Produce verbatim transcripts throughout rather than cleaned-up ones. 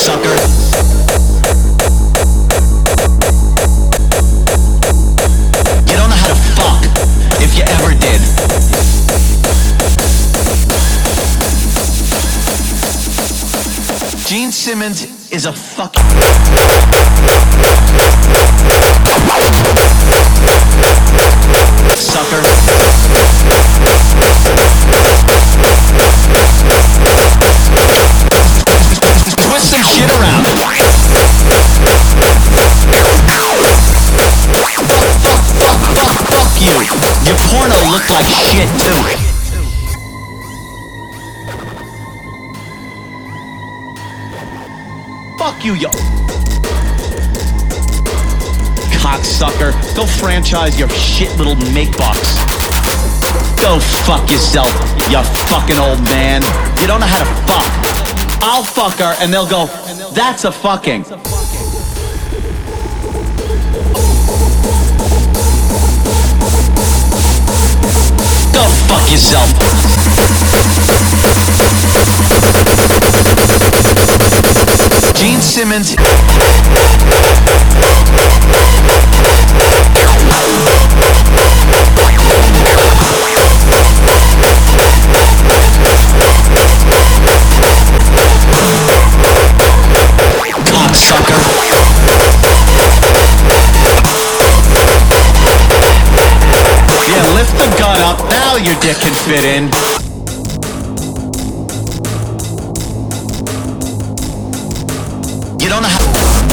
cocksucker. You don't know how to fuck, if you ever did. Gene Simmons is a fucking sucker. Twist some shit around. Fuck, fuck, fuck, fuck, fuck you. Your porno looked like shit too. Fuck you, yo. Cocksucker. Go franchise your shit little make box. Go fuck yourself, you fucking old man. You don't know how to fuck. I'll fuck her and they'll go, that's a fucking. Go fuck yourself. Gene Simmons. Cocksucker. Yeah, lift the gun up. Now your dick can fit in. You don't know how.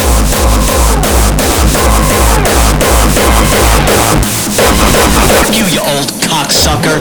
Fuck you, you old cocksucker.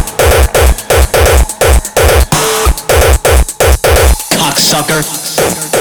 Sucker.